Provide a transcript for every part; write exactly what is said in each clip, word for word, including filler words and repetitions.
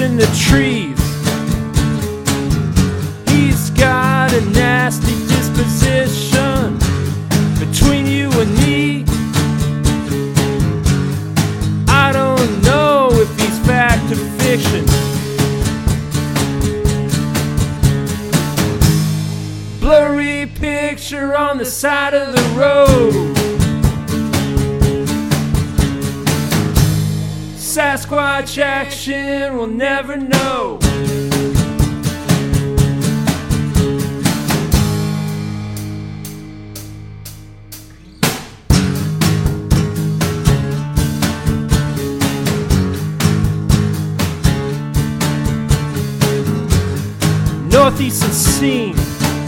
in the trees. He's got a nasty disposition. Between you and me, I don't know if he's fact or fiction. Blurry picture on the side of the road. Sasquatch action, we'll never know. Northeastern scene,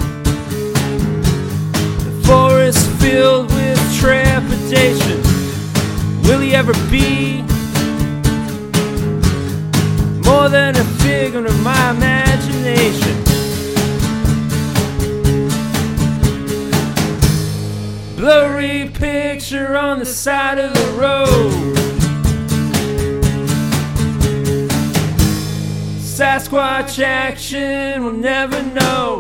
the forest filled with trepidation. Will he ever be more than a figment of my imagination? Blurry picture on the side of the road. Sasquatch action, we'll never know.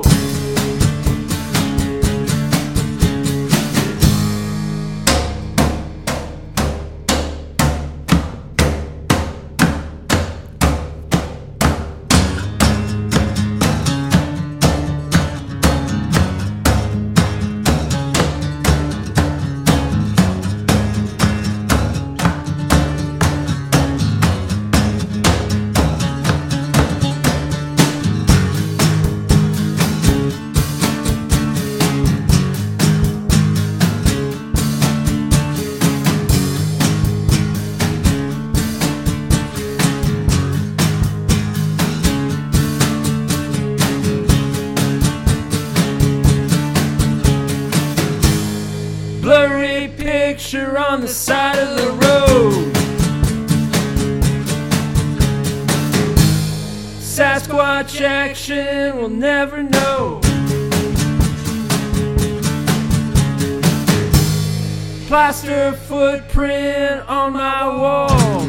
Blurry picture on the side of the road. Sasquatch action, we'll never know. Plaster footprint on my wall.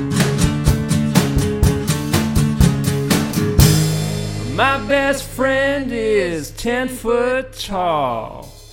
My best friend is ten foot tall.